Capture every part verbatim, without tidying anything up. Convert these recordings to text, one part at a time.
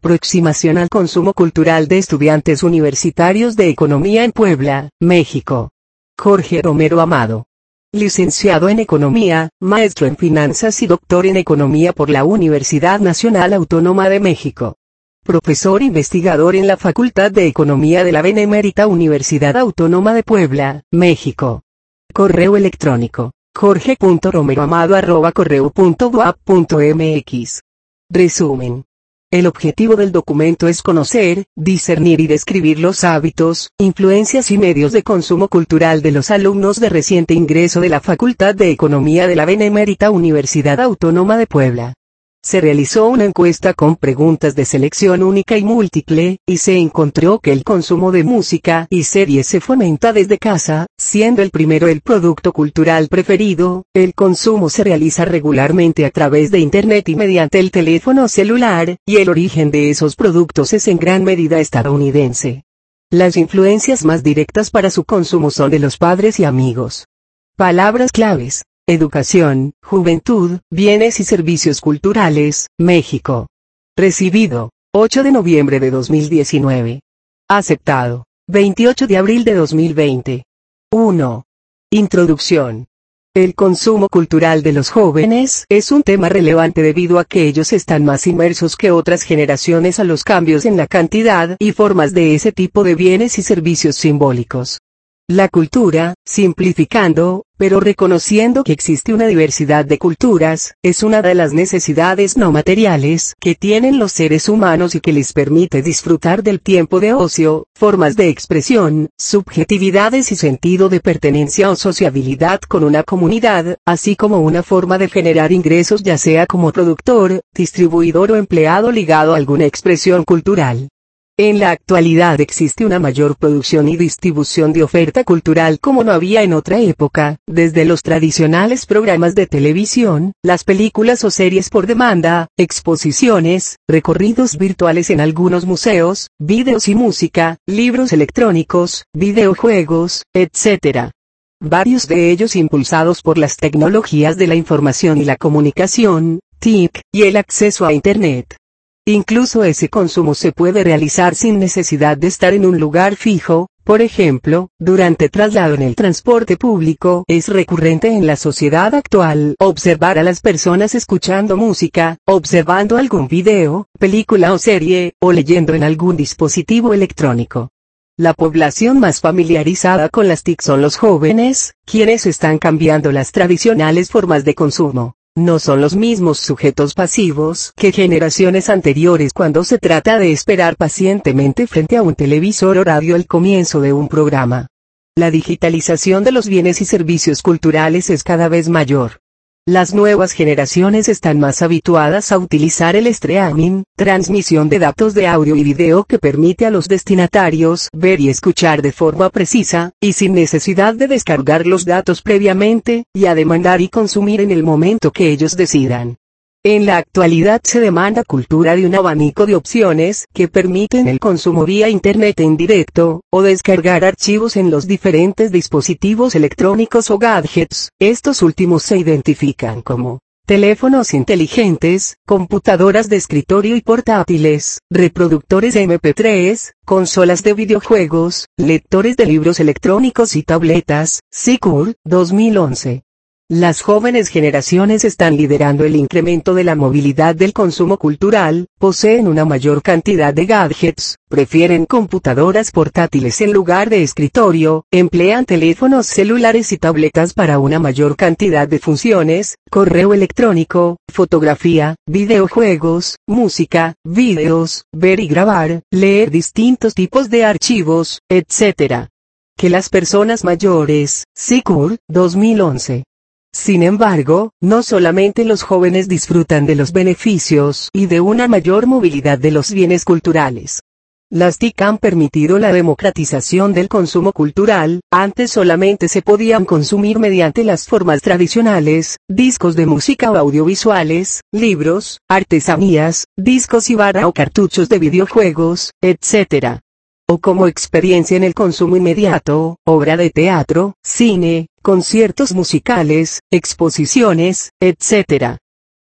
Aproximación al consumo cultural de estudiantes universitarios de Economía en Puebla, México. Jorge Romero Amado. Licenciado en Economía, maestro en Finanzas y doctor en Economía por la Universidad Nacional Autónoma de México. Profesor investigador en la Facultad de Economía de la Benemérita Universidad Autónoma de Puebla, México. Correo electrónico: jorge punto romero amado arroba correo punto uap punto mx. Resumen. El objetivo del documento es conocer, discernir y describir los hábitos, influencias y medios de consumo cultural de los alumnos de reciente ingreso de la Facultad de Economía de la Benemérita Universidad Autónoma de Puebla. Se realizó una encuesta con preguntas de selección única y múltiple, y se encontró que el consumo de música y series se fomenta desde casa, siendo el primero el producto cultural preferido. El consumo se realiza regularmente a través de Internet y mediante el teléfono celular, y el origen de esos productos es en gran medida estadounidense. Las influencias más directas para su consumo son de los padres y amigos. Palabras claves: educación, juventud, bienes y servicios culturales, México. Recibido: ocho de noviembre de dos mil diecinueve. Aceptado: veintiocho de abril de dos mil veinte. uno. Introducción. El consumo cultural de los jóvenes es un tema relevante debido a que ellos están más inmersos que otras generaciones a los cambios en la cantidad y formas de ese tipo de bienes y servicios simbólicos. La cultura, simplificando, pero reconociendo que existe una diversidad de culturas, es una de las necesidades no materiales que tienen los seres humanos y que les permite disfrutar del tiempo de ocio, formas de expresión, subjetividades y sentido de pertenencia o sociabilidad con una comunidad, así como una forma de generar ingresos ya sea como productor, distribuidor o empleado ligado a alguna expresión cultural. En la actualidad existe una mayor producción y distribución de oferta cultural como no había en otra época, desde los tradicionales programas de televisión, las películas o series por demanda, exposiciones, recorridos virtuales en algunos museos, vídeos y música, libros electrónicos, videojuegos, etcétera. Varios de ellos impulsados por las tecnologías de la información y la comunicación, T I C, y el acceso a Internet. Incluso ese consumo se puede realizar sin necesidad de estar en un lugar fijo. Por ejemplo, durante traslado en el transporte público, es recurrente en la sociedad actual observar a las personas escuchando música, observando algún video, película o serie, o leyendo en algún dispositivo electrónico. La población más familiarizada con las T I C son los jóvenes, quienes están cambiando las tradicionales formas de consumo. No son los mismos sujetos pasivos que generaciones anteriores cuando se trata de esperar pacientemente frente a un televisor o radio el comienzo de un programa. La digitalización de los bienes y servicios culturales es cada vez mayor. Las nuevas generaciones están más habituadas a utilizar el streaming, transmisión de datos de audio y video que permite a los destinatarios ver y escuchar de forma precisa, y sin necesidad de descargar los datos previamente, y a demandar y consumir en el momento que ellos decidan. En la actualidad se demanda cultura de un abanico de opciones que permiten el consumo vía Internet en directo, o descargar archivos en los diferentes dispositivos electrónicos o gadgets. Estos últimos se identifican como teléfonos inteligentes, computadoras de escritorio y portátiles, reproductores eme pe tres, consolas de videojuegos, lectores de libros electrónicos y tabletas. SICUR, dos mil once. Las jóvenes generaciones están liderando el incremento de la movilidad del consumo cultural, poseen una mayor cantidad de gadgets, prefieren computadoras portátiles en lugar de escritorio, emplean teléfonos celulares y tabletas para una mayor cantidad de funciones, correo electrónico, fotografía, videojuegos, música, videos, ver y grabar, leer distintos tipos de archivos, etcétera. Que las personas mayores. SICUR, dos mil once. Sin embargo, no solamente los jóvenes disfrutan de los beneficios y de una mayor movilidad de los bienes culturales. Las T I C han permitido la democratización del consumo cultural. Antes solamente se podían consumir mediante las formas tradicionales, discos de música o audiovisuales, libros, artesanías, discos y barra o cartuchos de videojuegos, etcétera. O como experiencia en el consumo inmediato, obra de teatro, cine, conciertos musicales, exposiciones, etcétera.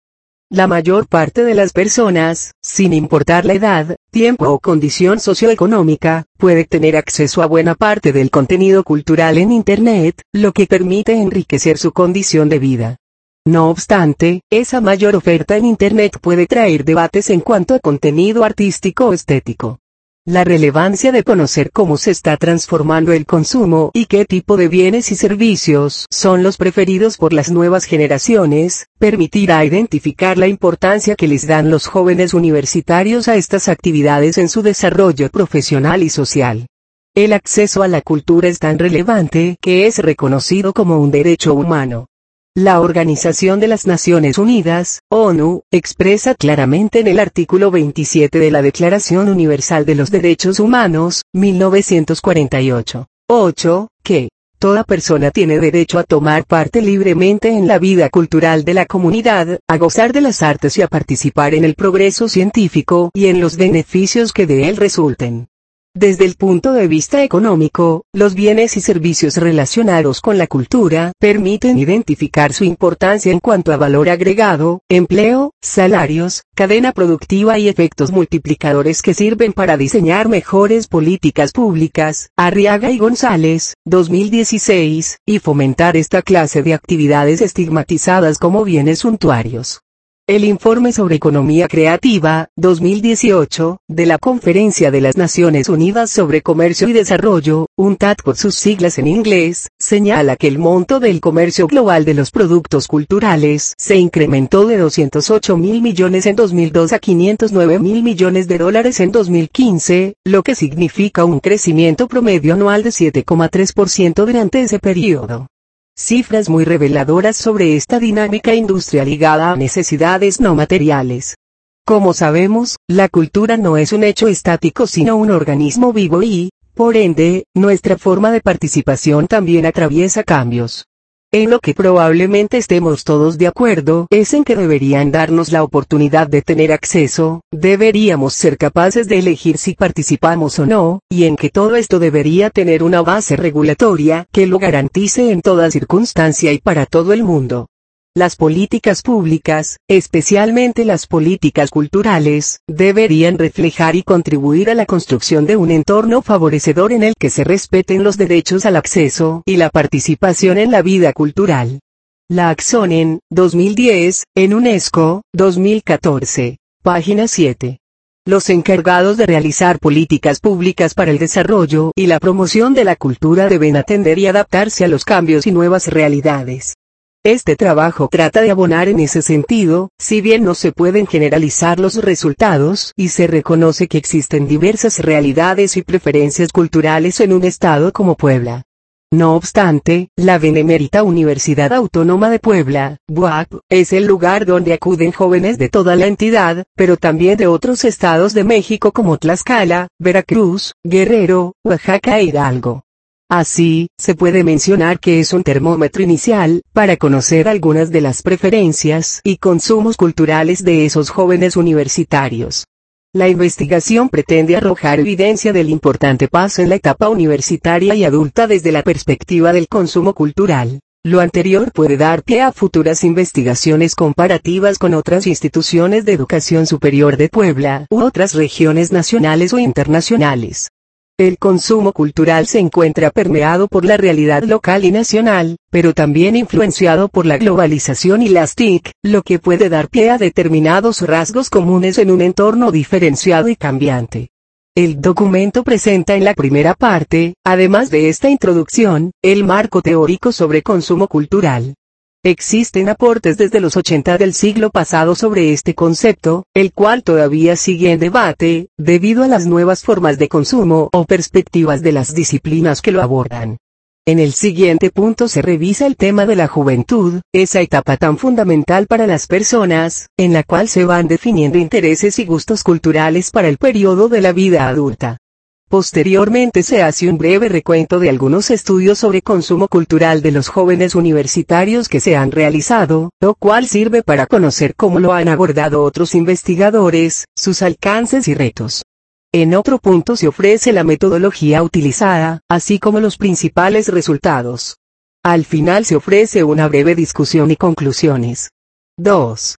La mayor parte de las personas, sin importar la edad, tiempo o condición socioeconómica, puede tener acceso a buena parte del contenido cultural en Internet, lo que permite enriquecer su condición de vida. No obstante, esa mayor oferta en Internet puede traer debates en cuanto a contenido artístico o estético. La relevancia de conocer cómo se está transformando el consumo y qué tipo de bienes y servicios son los preferidos por las nuevas generaciones, permitirá identificar la importancia que les dan los jóvenes universitarios a estas actividades en su desarrollo profesional y social. El acceso a la cultura es tan relevante que es reconocido como un derecho humano. La Organización de las Naciones Unidas, ONU, expresa claramente en el artículo veintisiete de la Declaración Universal de los Derechos Humanos, mil novecientos cuarenta y ocho, ocho, que toda persona tiene derecho a tomar parte libremente en la vida cultural de la comunidad, a gozar de las artes y a participar en el progreso científico y en los beneficios que de él resulten. Desde el punto de vista económico, los bienes y servicios relacionados con la cultura permiten identificar su importancia en cuanto a valor agregado, empleo, salarios, cadena productiva y efectos multiplicadores que sirven para diseñar mejores políticas públicas. Arriaga y González, dos mil dieciséis, y fomentar esta clase de actividades estigmatizadas como bienes suntuarios. El informe sobre economía creativa, dos mil dieciocho, de la Conferencia de las Naciones Unidas sobre Comercio y Desarrollo, UNCTAD por sus siglas en inglés, señala que el monto del comercio global de los productos culturales se incrementó de doscientos ocho mil millones en dos mil dos a quinientos nueve mil millones de dólares en dos mil quince, lo que significa un crecimiento promedio anual de siete coma tres por ciento durante ese periodo. Cifras muy reveladoras sobre esta dinámica industrial ligada a necesidades no materiales. Como sabemos, la cultura no es un hecho estático sino un organismo vivo y, por ende, nuestra forma de participación también atraviesa cambios. En lo que probablemente estemos todos de acuerdo es en que deberían darnos la oportunidad de tener acceso, deberíamos ser capaces de elegir si participamos o no, y en que todo esto debería tener una base regulatoria que lo garantice en toda circunstancia y para todo el mundo. Las políticas públicas, especialmente las políticas culturales, deberían reflejar y contribuir a la construcción de un entorno favorecedor en el que se respeten los derechos al acceso y la participación en la vida cultural. La Axonen, dos mil diez, en UNESCO, dos mil catorce. Página siete. Los encargados de realizar políticas públicas para el desarrollo y la promoción de la cultura deben atender y adaptarse a los cambios y nuevas realidades. Este trabajo trata de abonar en ese sentido, si bien no se pueden generalizar los resultados y se reconoce que existen diversas realidades y preferencias culturales en un estado como Puebla. No obstante, la Benemérita Universidad Autónoma de Puebla, B U A P, es el lugar donde acuden jóvenes de toda la entidad, pero también de otros estados de México como Tlaxcala, Veracruz, Guerrero, Oaxaca e Hidalgo. Así, se puede mencionar que es un termómetro inicial, para conocer algunas de las preferencias y consumos culturales de esos jóvenes universitarios. La investigación pretende arrojar evidencia del importante paso en la etapa universitaria y adulta desde la perspectiva del consumo cultural. Lo anterior puede dar pie a futuras investigaciones comparativas con otras instituciones de educación superior de Puebla u otras regiones nacionales o internacionales. El consumo cultural se encuentra permeado por la realidad local y nacional, pero también influenciado por la globalización y las T I C, lo que puede dar pie a determinados rasgos comunes en un entorno diferenciado y cambiante. El documento presenta en la primera parte, además de esta introducción, el marco teórico sobre consumo cultural. Existen aportes desde los ochenta del siglo pasado sobre este concepto, el cual todavía sigue en debate, debido a las nuevas formas de consumo o perspectivas de las disciplinas que lo abordan. En el siguiente punto se revisa el tema de la juventud, esa etapa tan fundamental para las personas, en la cual se van definiendo intereses y gustos culturales para el periodo de la vida adulta. Posteriormente se hace un breve recuento de algunos estudios sobre consumo cultural de los jóvenes universitarios que se han realizado, lo cual sirve para conocer cómo lo han abordado otros investigadores, sus alcances y retos. En otro punto se ofrece la metodología utilizada, así como los principales resultados. Al final se ofrece una breve discusión y conclusiones. dos.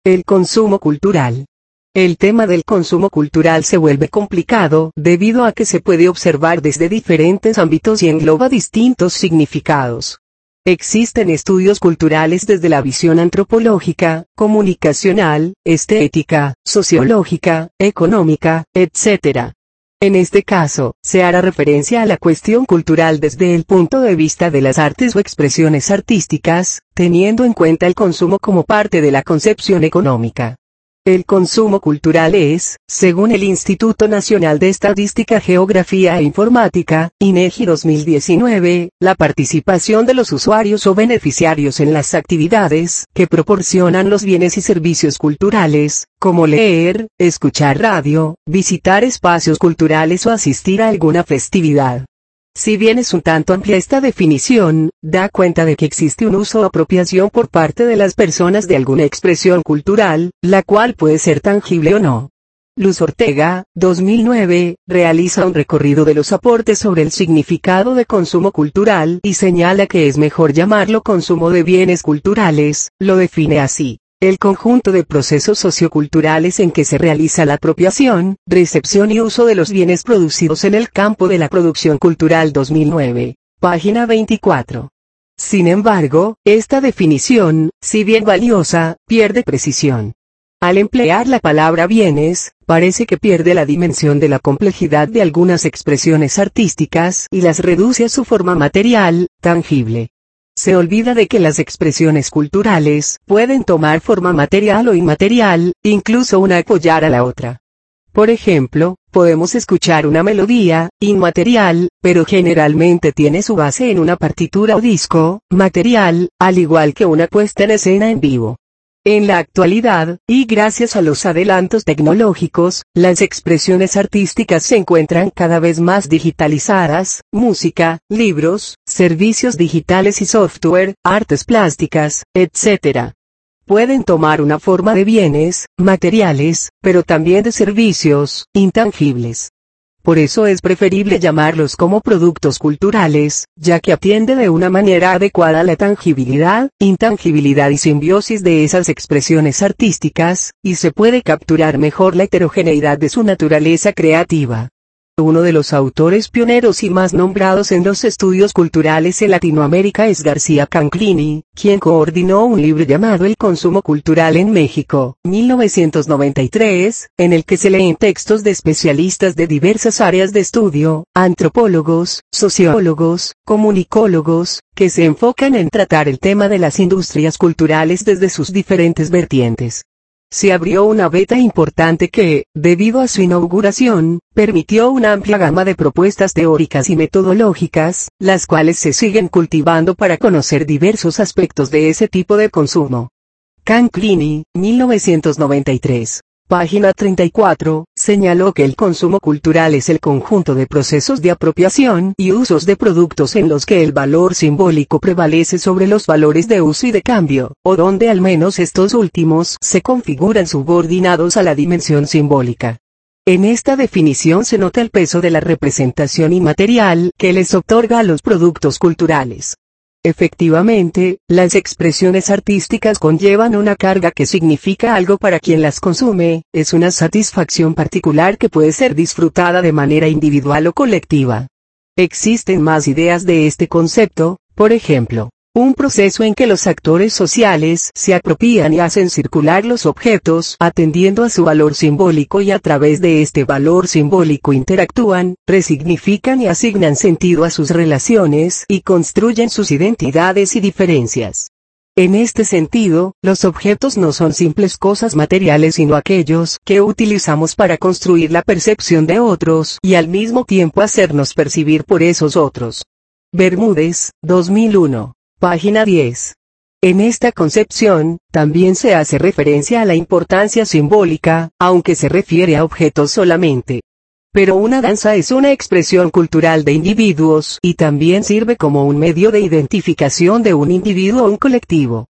El consumo cultural. El tema del consumo cultural se vuelve complicado debido a que se puede observar desde diferentes ámbitos y engloba distintos significados. Existen estudios culturales desde la visión antropológica, comunicacional, estética, sociológica, económica, etcétera. En este caso, se hará referencia a la cuestión cultural desde el punto de vista de las artes o expresiones artísticas, teniendo en cuenta el consumo como parte de la concepción económica. El consumo cultural es, según el Instituto Nacional de Estadística, Geografía e Informática, INEGI dos mil diecinueve, la participación de los usuarios o beneficiarios en las actividades que proporcionan los bienes y servicios culturales, como leer, escuchar radio, visitar espacios culturales o asistir a alguna festividad. Si bien es un tanto amplia esta definición, da cuenta de que existe un uso o apropiación por parte de las personas de alguna expresión cultural, la cual puede ser tangible o no. Luz Ortega, dos mil nueve, realiza un recorrido de los aportes sobre el significado de consumo cultural y señala que es mejor llamarlo consumo de bienes culturales, lo define así. El conjunto de procesos socioculturales en que se realiza la apropiación, recepción y uso de los bienes producidos en el campo de la producción cultural dos mil nueve, página veinticuatro. Sin embargo, esta definición, si bien valiosa, pierde precisión. Al emplear la palabra bienes, parece que pierde la dimensión de la complejidad de algunas expresiones artísticas y las reduce a su forma material, tangible. Se olvida de que las expresiones culturales pueden tomar forma material o inmaterial, incluso una apoyar a la otra. Por ejemplo, podemos escuchar una melodía, inmaterial, pero generalmente tiene su base en una partitura o disco, material, al igual que una puesta en escena en vivo. En la actualidad, y gracias a los adelantos tecnológicos, las expresiones artísticas se encuentran cada vez más digitalizadas: música, libros, servicios digitales y software, artes plásticas, etcétera. Pueden tomar una forma de bienes, materiales, pero también de servicios, intangibles. Por eso es preferible llamarlos como productos culturales, ya que atiende de una manera adecuada a la tangibilidad, intangibilidad y simbiosis de esas expresiones artísticas, y se puede capturar mejor la heterogeneidad de su naturaleza creativa. Uno de los autores pioneros y más nombrados en los estudios culturales en Latinoamérica es García Canclini, quien coordinó un libro llamado El consumo cultural en México, mil novecientos noventa y tres, en el que se leen textos de especialistas de diversas áreas de estudio, antropólogos, sociólogos, comunicólogos, que se enfocan en tratar el tema de las industrias culturales desde sus diferentes vertientes. Se abrió una beta importante que, debido a su inauguración, permitió una amplia gama de propuestas teóricas y metodológicas, las cuales se siguen cultivando para conocer diversos aspectos de ese tipo de consumo. Canclini, mil novecientos noventa y tres. Página treinta y cuatro, señaló que el consumo cultural es el conjunto de procesos de apropiación y usos de productos en los que el valor simbólico prevalece sobre los valores de uso y de cambio, o donde al menos estos últimos se configuran subordinados a la dimensión simbólica. En esta definición se nota el peso de la representación inmaterial que les otorga a los productos culturales. Efectivamente, las expresiones artísticas conllevan una carga que significa algo para quien las consume, es una satisfacción particular que puede ser disfrutada de manera individual o colectiva. Existen más ideas de este concepto, por ejemplo, un proceso en que los actores sociales se apropian y hacen circular los objetos atendiendo a su valor simbólico y a través de este valor simbólico interactúan, resignifican y asignan sentido a sus relaciones y construyen sus identidades y diferencias. En este sentido, los objetos no son simples cosas materiales sino aquellos que utilizamos para construir la percepción de otros y al mismo tiempo hacernos percibir por esos otros. Bermúdez, dos mil uno. Página diez. En esta concepción, también se hace referencia a la importancia simbólica, aunque se refiere a objetos solamente. Pero una danza es una expresión cultural de individuos y también sirve como un medio de identificación de un individuo o un colectivo.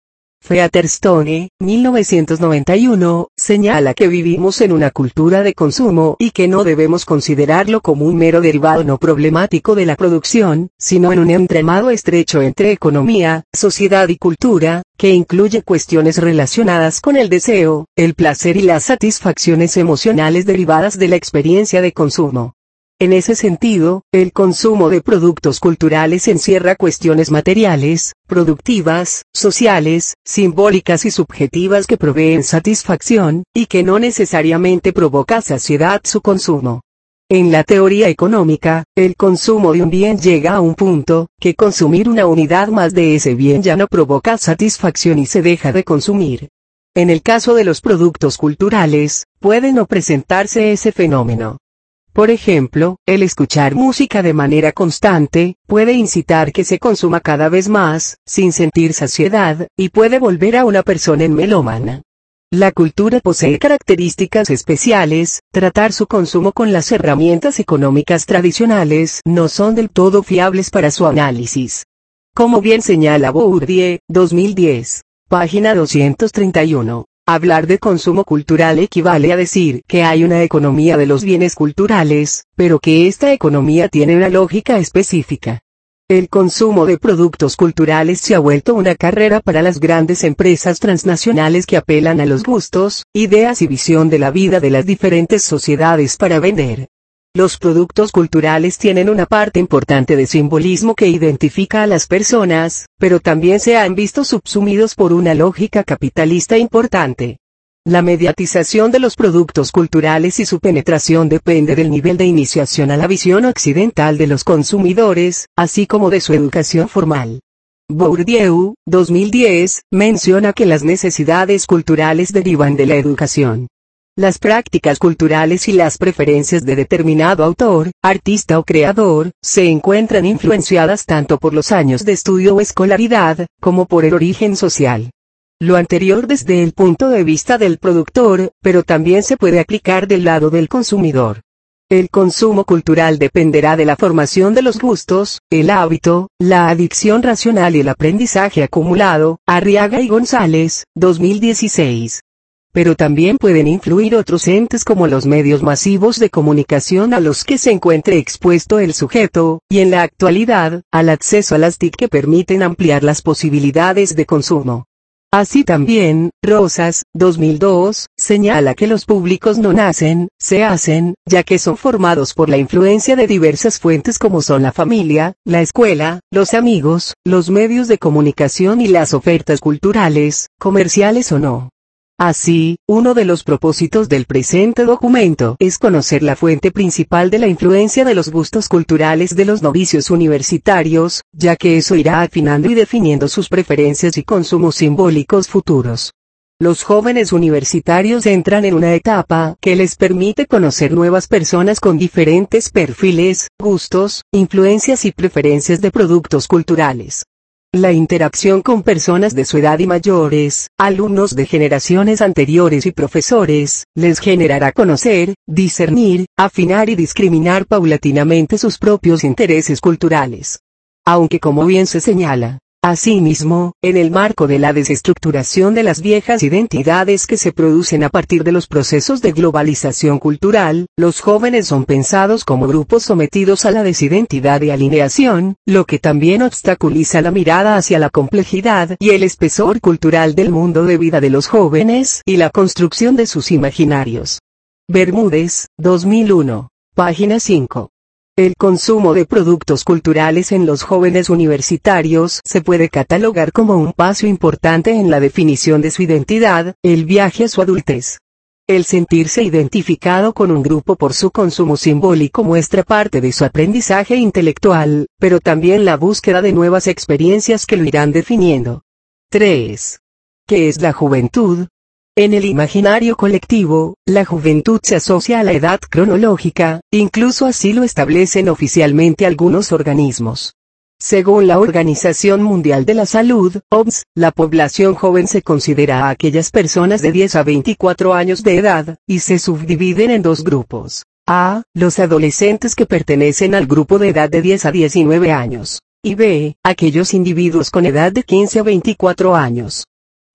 Featherstone, mil novecientos noventa y uno, señala que vivimos en una cultura de consumo y que no debemos considerarlo como un mero derivado no problemático de la producción, sino en un entramado estrecho entre economía, sociedad y cultura, que incluye cuestiones relacionadas con el deseo, el placer y las satisfacciones emocionales derivadas de la experiencia de consumo. En ese sentido, el consumo de productos culturales encierra cuestiones materiales, productivas, sociales, simbólicas y subjetivas que proveen satisfacción, y que no necesariamente provoca saciedad su consumo. En la teoría económica, el consumo de un bien llega a un punto, que consumir una unidad más de ese bien ya no provoca satisfacción y se deja de consumir. En el caso de los productos culturales, puede no presentarse ese fenómeno. Por ejemplo, el escuchar música de manera constante, puede incitar que se consuma cada vez más, sin sentir saciedad, y puede volver a una persona en melómana. La cultura posee características especiales, tratar su consumo con las herramientas económicas tradicionales no son del todo fiables para su análisis. Como bien señala Bourdieu, dos mil diez, página doscientos treinta y uno. Hablar de consumo cultural equivale a decir que hay una economía de los bienes culturales, pero que esta economía tiene una lógica específica. El consumo de productos culturales se ha vuelto una carrera para las grandes empresas transnacionales que apelan a los gustos, ideas y visión de la vida de las diferentes sociedades para vender. Los productos culturales tienen una parte importante de simbolismo que identifica a las personas, pero también se han visto subsumidos por una lógica capitalista importante. La mediatización de los productos culturales y su penetración depende del nivel de iniciación a la visión occidental de los consumidores, así como de su educación formal. Bourdieu, dos mil diez, menciona que las necesidades culturales derivan de la educación. Las prácticas culturales y las preferencias de determinado autor, artista o creador, se encuentran influenciadas tanto por los años de estudio o escolaridad, como por el origen social. Lo anterior desde el punto de vista del productor, pero también se puede aplicar del lado del consumidor. El consumo cultural dependerá de la formación de los gustos, el hábito, la adicción racional y el aprendizaje acumulado, Arriaga y González, dos mil dieciséis. Pero también pueden influir otros entes como los medios masivos de comunicación a los que se encuentre expuesto el sujeto, y en la actualidad, al acceso a las T I C que permiten ampliar las posibilidades de consumo. Así también, Rosas, dos mil dos, señala que los públicos no nacen, se hacen, ya que son formados por la influencia de diversas fuentes como son la familia, la escuela, los amigos, los medios de comunicación y las ofertas culturales, comerciales o no. Así, uno de los propósitos del presente documento es conocer la fuente principal de la influencia de los gustos culturales de los novicios universitarios, ya que eso irá afinando y definiendo sus preferencias y consumos simbólicos futuros. Los jóvenes universitarios entran en una etapa que les permite conocer nuevas personas con diferentes perfiles, gustos, influencias y preferencias de productos culturales. La interacción con personas de su edad y mayores, alumnos de generaciones anteriores y profesores, les generará conocer, discernir, afinar y discriminar paulatinamente sus propios intereses culturales. Aunque como bien se señala, asimismo, en el marco de la desestructuración de las viejas identidades que se producen a partir de los procesos de globalización cultural, los jóvenes son pensados como grupos sometidos a la desidentidad y alineación, lo que también obstaculiza la mirada hacia la complejidad y el espesor cultural del mundo de vida de los jóvenes y la construcción de sus imaginarios. Bermúdez, dos mil uno, página cinco. El consumo de productos culturales en los jóvenes universitarios se puede catalogar como un paso importante en la definición de su identidad, el viaje a su adultez. El sentirse identificado con un grupo por su consumo simbólico muestra parte de su aprendizaje intelectual, pero también la búsqueda de nuevas experiencias que lo irán definiendo. tres. ¿Qué es la juventud? En el imaginario colectivo, la juventud se asocia a la edad cronológica, incluso así lo establecen oficialmente algunos organismos. Según la Organización Mundial de la Salud, O M S, la población joven se considera a aquellas personas de diez a veinticuatro años de edad, y se subdividen en dos grupos. A. Los adolescentes que pertenecen al grupo de edad de diez a diecinueve años. Y B. Aquellos individuos con edad de quince a veinticuatro años.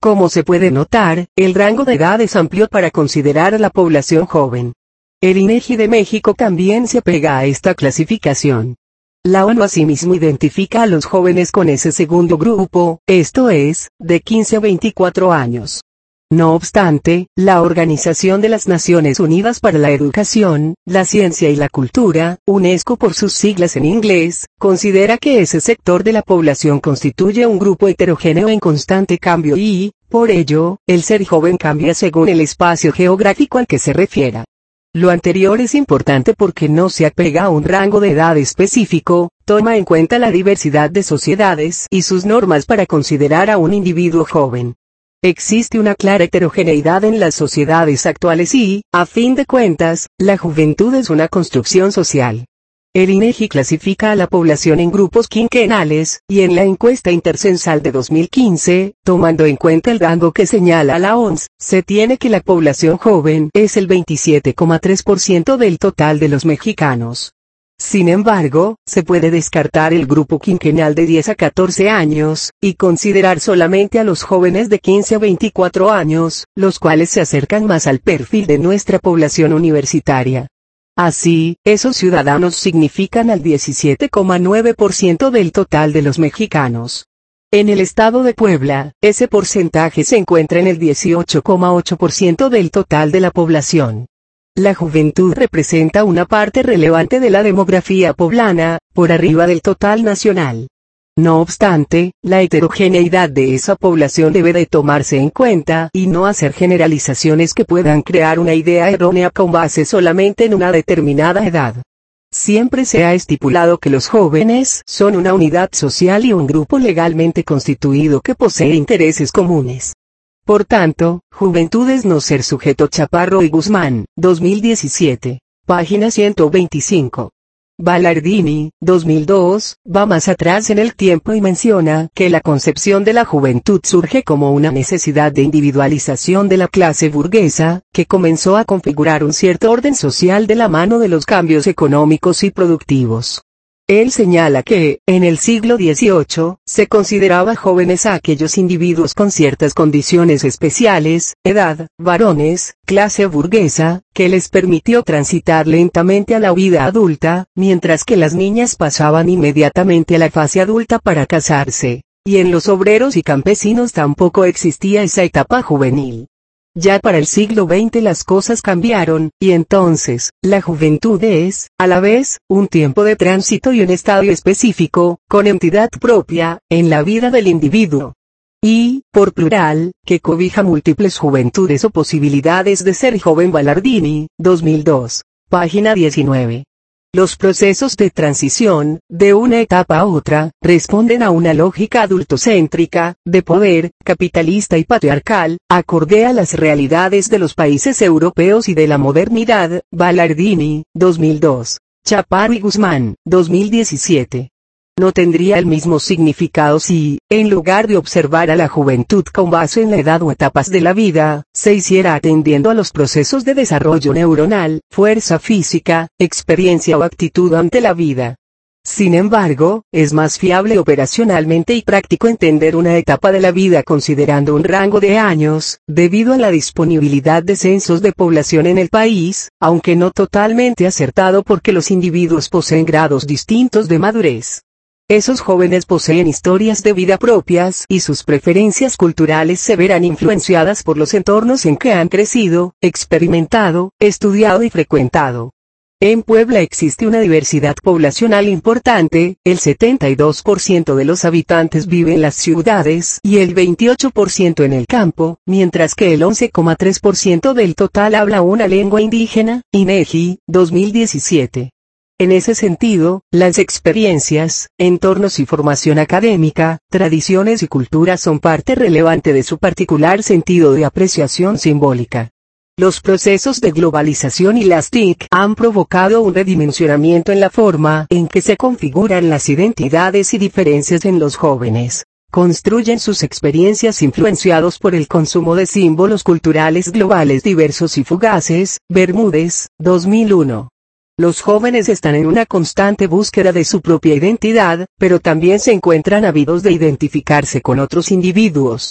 Como se puede notar, el rango de edad es amplio para considerar a la población joven. El INEGI de México también se apega a esta clasificación. La ONU asimismo identifica a los jóvenes con ese segundo grupo, esto es, de quince a veinticuatro años. No obstante, la Organización de las Naciones Unidas para la Educación, la Ciencia y la Cultura, UNESCO por sus siglas en inglés, considera que ese sector de la población constituye un grupo heterogéneo en constante cambio y, por ello, el ser joven cambia según el espacio geográfico al que se refiera. Lo anterior es importante porque no se apega a un rango de edad específico, toma en cuenta la diversidad de sociedades y sus normas para considerar a un individuo joven. Existe una clara heterogeneidad en las sociedades actuales y, a fin de cuentas, la juventud es una construcción social. El INEGI clasifica a la población en grupos quinquenales, y en la encuesta intercensal de dos mil quince, tomando en cuenta el rango que señala la O M S, se tiene que la población joven es el veintisiete coma tres por ciento del total de los mexicanos. Sin embargo, se puede descartar el grupo quinquenal de diez a catorce años, y considerar solamente a los jóvenes de quince a veinticuatro años, los cuales se acercan más al perfil de nuestra población universitaria. Así, esos ciudadanos significan al diecisiete coma nueve por ciento del total de los mexicanos. En el estado de Puebla, ese porcentaje se encuentra en el dieciocho coma ocho por ciento del total de la población. La juventud representa una parte relevante de la demografía poblana, por arriba del total nacional. No obstante, la heterogeneidad de esa población debe de tomarse en cuenta y no hacer generalizaciones que puedan crear una idea errónea con base solamente en una determinada edad. Siempre se ha estipulado que los jóvenes son una unidad social y un grupo legalmente constituido que posee intereses comunes. Por tanto, Juventud es no ser sujeto. Chaparro y Guzmán, dos mil diecisiete. Página ciento veinticinco. Ballardini, dos mil dos, va más atrás en el tiempo y menciona que la concepción de la juventud surge como una necesidad de individualización de la clase burguesa, que comenzó a configurar un cierto orden social de la mano de los cambios económicos y productivos. Él señala que, en el siglo dieciocho, se consideraba jóvenes a aquellos individuos con ciertas condiciones especiales, edad, varones, clase burguesa, que les permitió transitar lentamente a la vida adulta, mientras que las niñas pasaban inmediatamente a la fase adulta para casarse, y en los obreros y campesinos tampoco existía esa etapa juvenil. Ya para el siglo veinte las cosas cambiaron, y entonces, la juventud es, a la vez, un tiempo de tránsito y un estadio específico, con entidad propia, en la vida del individuo. Y, por plural, que cobija múltiples juventudes o posibilidades de ser joven. Ballardini, dos mil dos. Página diecinueve. Los procesos de transición, de una etapa a otra, responden a una lógica adultocéntrica, de poder, capitalista y patriarcal, acorde a las realidades de los países europeos y de la modernidad. Ballardini, dos mil dos. Chaparro y Guzmán, dos mil diecisiete. No tendría el mismo significado si, en lugar de observar a la juventud con base en la edad o etapas de la vida, se hiciera atendiendo a los procesos de desarrollo neuronal, fuerza física, experiencia o actitud ante la vida. Sin embargo, es más fiable operacionalmente y práctico entender una etapa de la vida considerando un rango de años, debido a la disponibilidad de censos de población en el país, aunque no totalmente acertado porque los individuos poseen grados distintos de madurez. Esos jóvenes poseen historias de vida propias y sus preferencias culturales se verán influenciadas por los entornos en que han crecido, experimentado, estudiado y frecuentado. En Puebla existe una diversidad poblacional importante, el setenta y dos por ciento de los habitantes vive en las ciudades y el veintiocho por ciento en el campo, mientras que el once coma tres por ciento del total habla una lengua indígena. INEGI, dos mil diecisiete. En ese sentido, las experiencias, entornos y formación académica, tradiciones y cultura son parte relevante de su particular sentido de apreciación simbólica. Los procesos de globalización y las T I C han provocado un redimensionamiento en la forma en que se configuran las identidades y diferencias en los jóvenes. Construyen sus experiencias influenciados por el consumo de símbolos culturales globales diversos y fugaces. Bermúdez, dos mil uno. Los jóvenes están en una constante búsqueda de su propia identidad, pero también se encuentran ávidos de identificarse con otros individuos.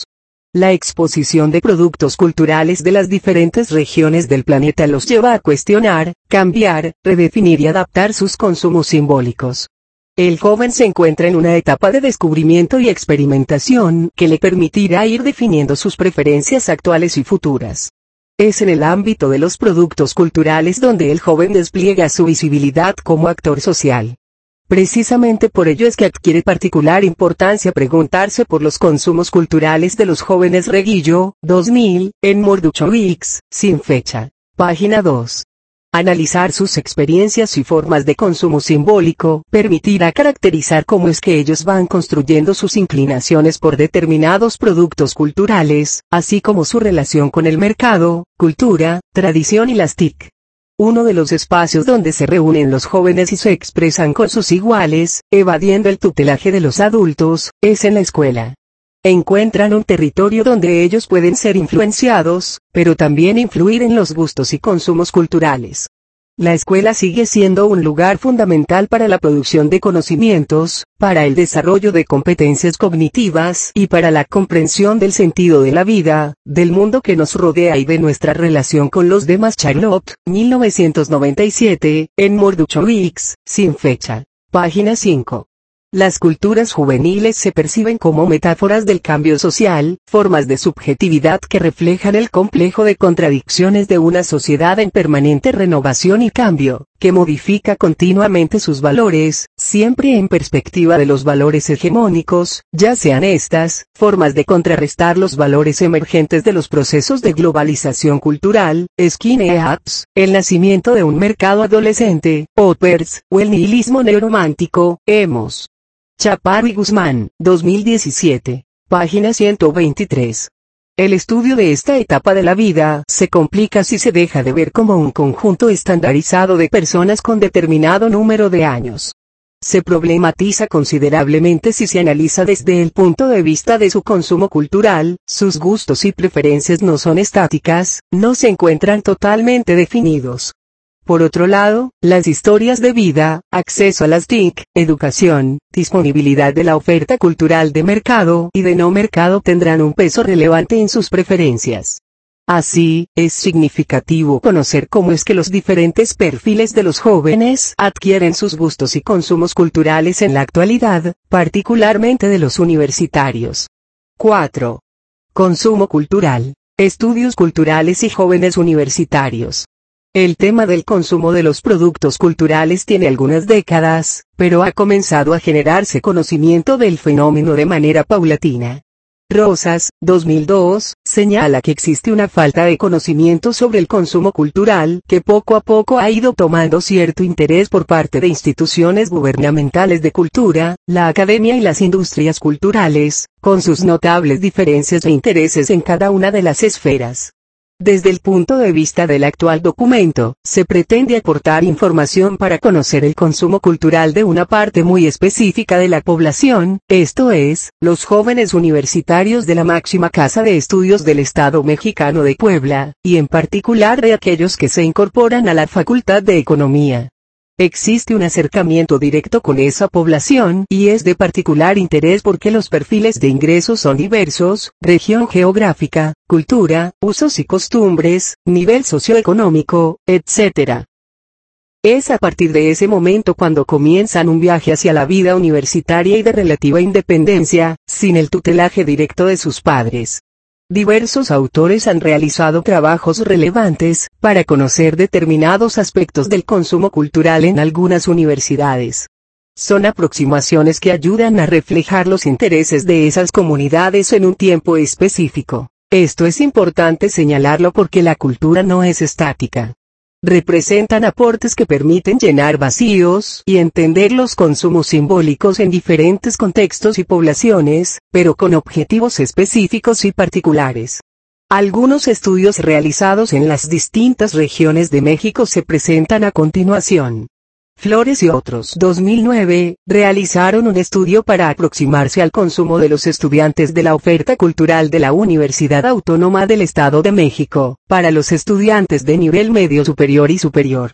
La exposición de productos culturales de las diferentes regiones del planeta los lleva a cuestionar, cambiar, redefinir y adaptar sus consumos simbólicos. El joven se encuentra en una etapa de descubrimiento y experimentación que le permitirá ir definiendo sus preferencias actuales y futuras. Es en el ámbito de los productos culturales donde el joven despliega su visibilidad como actor social. Precisamente por ello es que adquiere particular importancia preguntarse por los consumos culturales de los jóvenes. Reguillo, dos mil, en Mordukowicz, sin fecha. Página dos. Analizar sus experiencias y formas de consumo simbólico permitirá caracterizar cómo es que ellos van construyendo sus inclinaciones por determinados productos culturales, así como su relación con el mercado, cultura, tradición y las T I C. Uno de los espacios donde se reúnen los jóvenes y se expresan con sus iguales, evadiendo el tutelaje de los adultos, es en la escuela. Encuentran un territorio donde ellos pueden ser influenciados, pero también influir en los gustos y consumos culturales. La escuela sigue siendo un lugar fundamental para la producción de conocimientos, para el desarrollo de competencias cognitivas y para la comprensión del sentido de la vida, del mundo que nos rodea y de nuestra relación con los demás. Charlotte, mil novecientos noventa y siete, en Mordukowicz, sin fecha. Página cinco. Las culturas juveniles se perciben como metáforas del cambio social, formas de subjetividad que reflejan el complejo de contradicciones de una sociedad en permanente renovación y cambio, que modifica continuamente sus valores, siempre en perspectiva de los valores hegemónicos, ya sean estas, formas de contrarrestar los valores emergentes de los procesos de globalización cultural, skinheads, el nacimiento de un mercado adolescente, poppers, o el nihilismo neoromántico, emos. Chaparro y Guzmán, dos mil diecisiete, página ciento veintitrés. El estudio de esta etapa de la vida se complica si se deja de ver como un conjunto estandarizado de personas con determinado número de años. Se problematiza considerablemente si se analiza desde el punto de vista de su consumo cultural. Sus gustos y preferencias no son estáticas, no se encuentran totalmente definidos. Por otro lado, las historias de vida, acceso a las T I C, educación, disponibilidad de la oferta cultural de mercado y de no mercado tendrán un peso relevante en sus preferencias. Así, es significativo conocer cómo es que los diferentes perfiles de los jóvenes adquieren sus gustos y consumos culturales en la actualidad, particularmente de los universitarios. cuatro. Consumo cultural, estudios culturales y jóvenes universitarios. El tema del consumo de los productos culturales tiene algunas décadas, pero ha comenzado a generarse conocimiento del fenómeno de manera paulatina. Rosas, dos mil dos, señala que existe una falta de conocimiento sobre el consumo cultural que poco a poco ha ido tomando cierto interés por parte de instituciones gubernamentales de cultura, la academia y las industrias culturales, con sus notables diferencias de intereses en cada una de las esferas. Desde el punto de vista del actual documento, se pretende aportar información para conocer el consumo cultural de una parte muy específica de la población, esto es, los jóvenes universitarios de la máxima casa de estudios del Estado mexicano de Puebla, y en particular de aquellos que se incorporan a la Facultad de Economía. Existe un acercamiento directo con esa población y es de particular interés porque los perfiles de ingresos son diversos, región geográfica, cultura, usos y costumbres, nivel socioeconómico, etcétera. Es a partir de ese momento cuando comienzan un viaje hacia la vida universitaria y de relativa independencia, sin el tutelaje directo de sus padres. Diversos autores han realizado trabajos relevantes para conocer determinados aspectos del consumo cultural en algunas universidades. Son aproximaciones que ayudan a reflejar los intereses de esas comunidades en un tiempo específico. Esto es importante señalarlo porque la cultura no es estática. Representan aportes que permiten llenar vacíos y entender los consumos simbólicos en diferentes contextos y poblaciones, pero con objetivos específicos y particulares. Algunos estudios realizados en las distintas regiones de México se presentan a continuación. Flores y otros, dos mil nueve, realizaron un estudio para aproximarse al consumo de los estudiantes de la oferta cultural de la Universidad Autónoma del Estado de México, para los estudiantes de nivel medio superior y superior.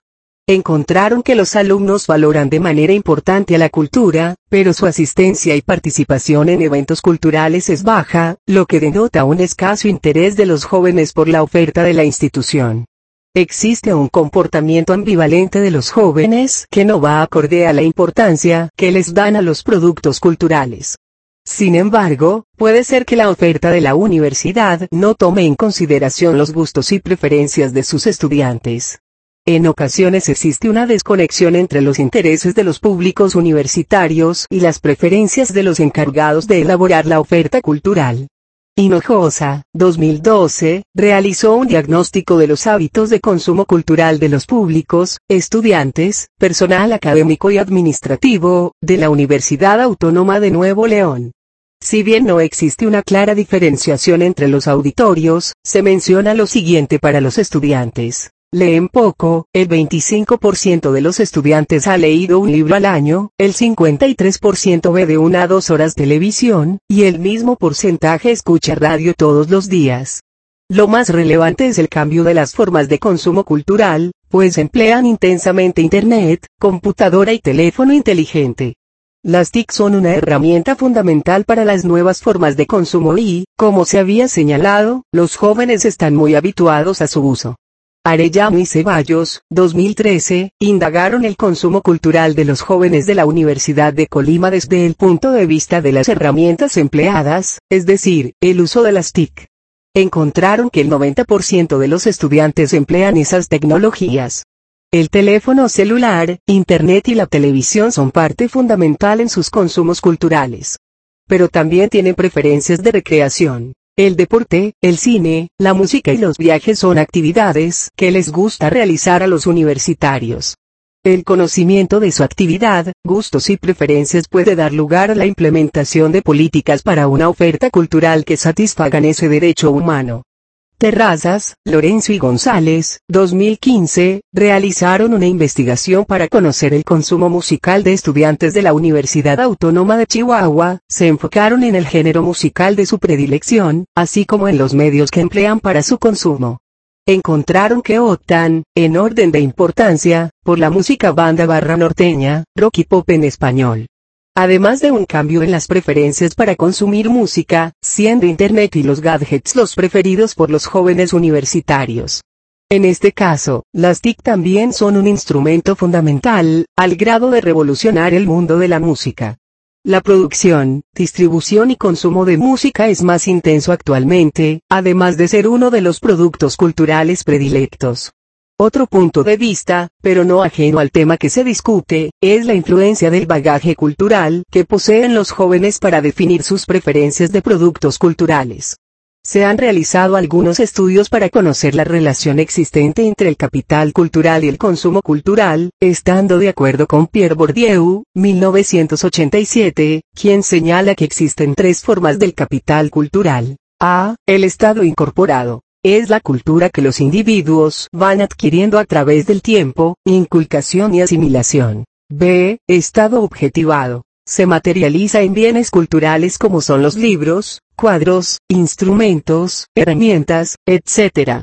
Encontraron que los alumnos valoran de manera importante a la cultura, pero su asistencia y participación en eventos culturales es baja, lo que denota un escaso interés de los jóvenes por la oferta de la institución. Existe un comportamiento ambivalente de los jóvenes que no va acorde a la importancia que les dan a los productos culturales. Sin embargo, puede ser que la oferta de la universidad no tome en consideración los gustos y preferencias de sus estudiantes. En ocasiones existe una desconexión entre los intereses de los públicos universitarios y las preferencias de los encargados de elaborar la oferta cultural. Hinojosa, dos mil doce, realizó un diagnóstico de los hábitos de consumo cultural de los públicos, estudiantes, personal académico y administrativo, de la Universidad Autónoma de Nuevo León. Si bien no existe una clara diferenciación entre los auditorios, se menciona lo siguiente para los estudiantes. Leen poco, el veinticinco por ciento de los estudiantes ha leído un libro al año, el cincuenta y tres por ciento ve de una a dos horas televisión, y el mismo porcentaje escucha radio todos los días. Lo más relevante es el cambio de las formas de consumo cultural, pues emplean intensamente Internet, computadora y teléfono inteligente. Las T I C son una herramienta fundamental para las nuevas formas de consumo y, como se había señalado, los jóvenes están muy habituados a su uso. Arellano y Ceballos, dos mil trece, indagaron el consumo cultural de los jóvenes de la Universidad de Colima desde el punto de vista de las herramientas empleadas, es decir, el uso de las T I C. Encontraron que el noventa por ciento de los estudiantes emplean esas tecnologías. El teléfono celular, Internet y la televisión son parte fundamental en sus consumos culturales. Pero también tienen preferencias de recreación. El deporte, el cine, la música y los viajes son actividades que les gusta realizar a los universitarios. El conocimiento de su actividad, gustos y preferencias puede dar lugar a la implementación de políticas para una oferta cultural que satisfagan ese derecho humano. Terrazas, Lorenzo y González, dos mil quince, realizaron una investigación para conocer el consumo musical de estudiantes de la Universidad Autónoma de Chihuahua, se enfocaron en el género musical de su predilección, así como en los medios que emplean para su consumo. Encontraron que optan, en orden de importancia, por la música banda barra norteña, rock y pop en español. Además de un cambio en las preferencias para consumir música, siendo Internet y los gadgets los preferidos por los jóvenes universitarios. En este caso, las T I C también son un instrumento fundamental, al grado de revolucionar el mundo de la música. La producción, distribución y consumo de música es más intenso actualmente, además de ser uno de los productos culturales predilectos. Otro punto de vista, pero no ajeno al tema que se discute, es la influencia del bagaje cultural que poseen los jóvenes para definir sus preferencias de productos culturales. Se han realizado algunos estudios para conocer la relación existente entre el capital cultural y el consumo cultural, estando de acuerdo con Pierre Bourdieu, mil novecientos ochenta y siete, quien señala que existen tres formas del capital cultural. A. El estado incorporado. Es la cultura que los individuos van adquiriendo a través del tiempo, inculcación y asimilación. B. Estado objetivado. Se materializa en bienes culturales como son los libros, cuadros, instrumentos, herramientas, etcétera.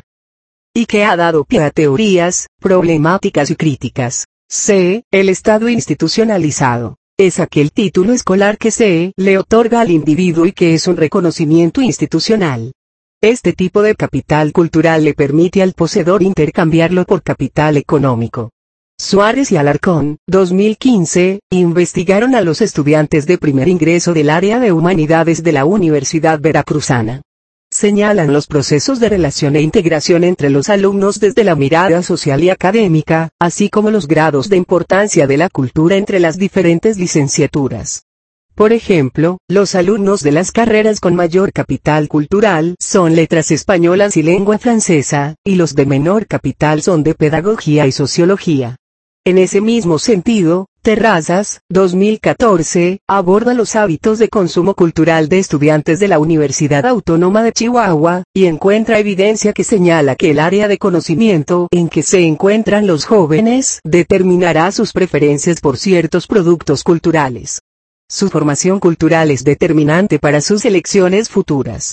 Y que ha dado pie a teorías, problemáticas y críticas. C. El estado institucionalizado. Es aquel título escolar que se le otorga al individuo y que es un reconocimiento institucional. Este tipo de capital cultural le permite al poseedor intercambiarlo por capital económico. Suárez y Alarcón, dos mil quince, investigaron a los estudiantes de primer ingreso del área de humanidades de la Universidad Veracruzana. Señalan los procesos de relación e integración entre los alumnos desde la mirada social y académica, así como los grados de importancia de la cultura entre las diferentes licenciaturas. Por ejemplo, los alumnos de las carreras con mayor capital cultural son letras españolas y lengua francesa, y los de menor capital son de pedagogía y sociología. En ese mismo sentido, Terrazas, dos mil catorce, aborda los hábitos de consumo cultural de estudiantes de la Universidad Autónoma de Chihuahua, y encuentra evidencia que señala que el área de conocimiento en que se encuentran los jóvenes determinará sus preferencias por ciertos productos culturales. Su formación cultural es determinante para sus elecciones futuras.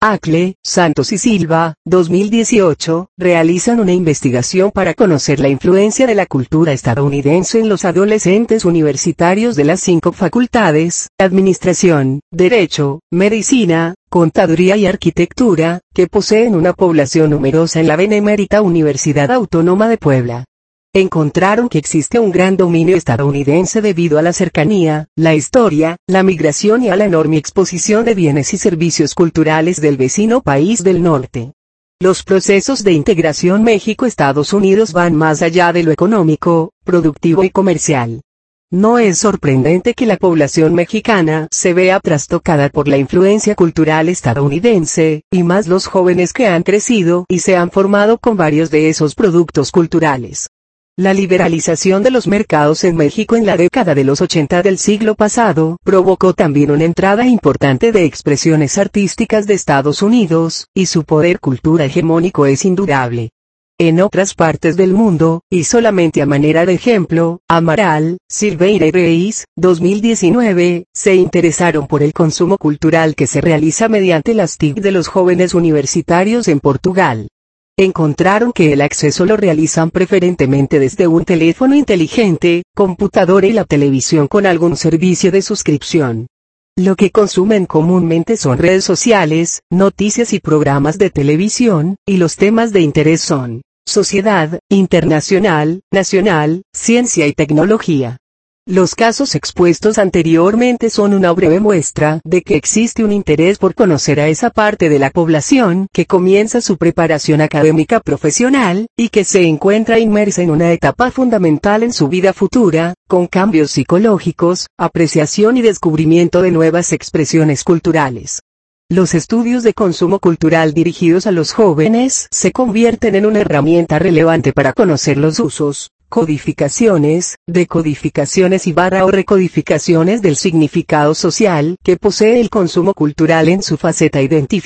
Acle, Santos y Silva, dos mil dieciocho, realizan una investigación para conocer la influencia de la cultura estadounidense en los adolescentes universitarios de las cinco facultades, Administración, Derecho, Medicina, Contaduría y Arquitectura, que poseen una población numerosa en la Benemérita Universidad Autónoma de Puebla. Encontraron que existe un gran dominio estadounidense debido a la cercanía, la historia, la migración y a la enorme exposición de bienes y servicios culturales del vecino país del norte. Los procesos de integración México-Estados Unidos van más allá de lo económico, productivo y comercial. No es sorprendente que la población mexicana se vea trastocada por la influencia cultural estadounidense, y más los jóvenes que han crecido y se han formado con varios de esos productos culturales. La liberalización de los mercados en México en la década de los ochenta del siglo pasado provocó también una entrada importante de expresiones artísticas de Estados Unidos, y su poder cultura hegemónico es indudable. En otras partes del mundo, y solamente a manera de ejemplo, Amaral, Silveira y Reis, dos mil diecinueve, se interesaron por el consumo cultural que se realiza mediante las T I C de los jóvenes universitarios en Portugal. Encontraron que el acceso lo realizan preferentemente desde un teléfono inteligente, computadora y la televisión con algún servicio de suscripción. Lo que consumen comúnmente son redes sociales, noticias y programas de televisión, y los temas de interés son sociedad, internacional, nacional, ciencia y tecnología. Los casos expuestos anteriormente son una breve muestra de que existe un interés por conocer a esa parte de la población que comienza su preparación académica profesional, y que se encuentra inmersa en una etapa fundamental en su vida futura, con cambios psicológicos, apreciación y descubrimiento de nuevas expresiones culturales. Los estudios de consumo cultural dirigidos a los jóvenes se convierten en una herramienta relevante para conocer los usos, codificaciones, decodificaciones y barra o recodificaciones del significado social que posee el consumo cultural en su faceta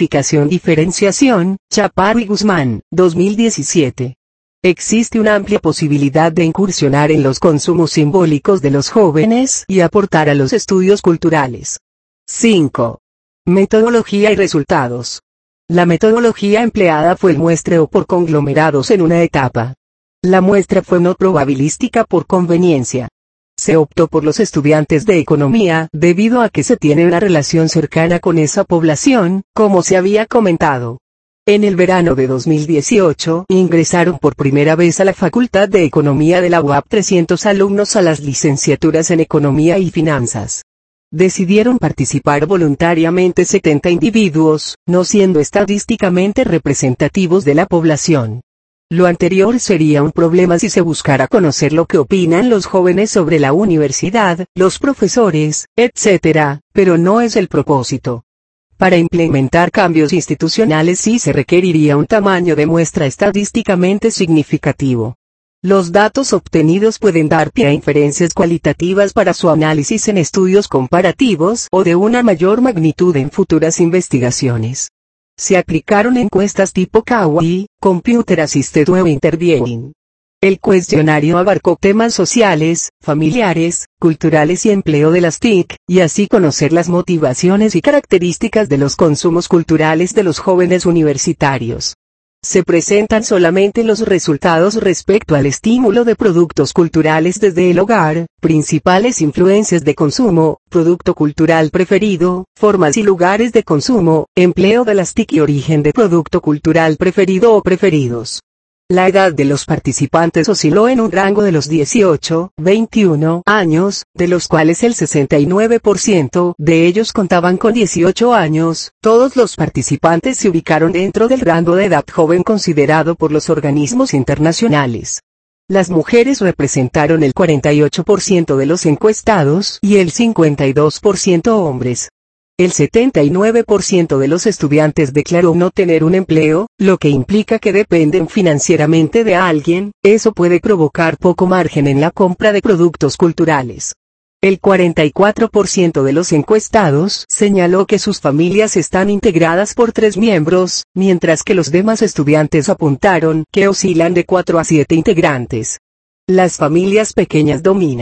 identificación-diferenciación, Chaparro y Guzmán, dos mil diecisiete. Existe una amplia posibilidad de incursionar en los consumos simbólicos de los jóvenes y aportar a los estudios culturales. cinco. Metodología y resultados. La metodología empleada fue el muestreo por conglomerados en una etapa. La muestra fue no probabilística por conveniencia. Se optó por los estudiantes de economía debido a que se tiene una relación cercana con esa población, como se había comentado. En el verano de dos mil dieciocho ingresaron por primera vez a la Facultad de Economía de la U A P trescientos alumnos a las licenciaturas en Economía y Finanzas. Decidieron participar voluntariamente setenta individuos, no siendo estadísticamente representativos de la población. Lo anterior sería un problema si se buscara conocer lo que opinan los jóvenes sobre la universidad, los profesores, etcétera, pero no es el propósito. Para implementar cambios institucionales sí se requeriría un tamaño de muestra estadísticamente significativo. Los datos obtenidos pueden dar pie a inferencias cualitativas para su análisis en estudios comparativos o de una mayor magnitud en futuras investigaciones. Se aplicaron encuestas tipo Kawi, Computer Assisted Web Interviewing. El cuestionario abarcó temas sociales, familiares, culturales y empleo de las T I C, y así conocer las motivaciones y características de los consumos culturales de los jóvenes universitarios. Se presentan solamente los resultados respecto al estímulo de productos culturales desde el hogar, principales influencias de consumo, producto cultural preferido, formas y lugares de consumo, empleo de las T I C y origen de producto cultural preferido o preferidos. La edad de los participantes osciló en un rango de los dieciocho a veintiún años, de los cuales el sesenta y nueve por ciento de ellos contaban con dieciocho años. Todos los participantes se ubicaron dentro del rango de edad joven considerado por los organismos internacionales. Las mujeres representaron el cuarenta y ocho por ciento de los encuestados y el cincuenta y dos por ciento hombres. El setenta y nueve por ciento de los estudiantes declaró no tener un empleo, lo que implica que dependen financieramente de alguien. Eso puede provocar poco margen en la compra de productos culturales. El cuarenta y cuatro por ciento de los encuestados señaló que sus familias están integradas por tres miembros, mientras que los demás estudiantes apuntaron que oscilan de cuatro a siete integrantes. Las familias pequeñas dominan.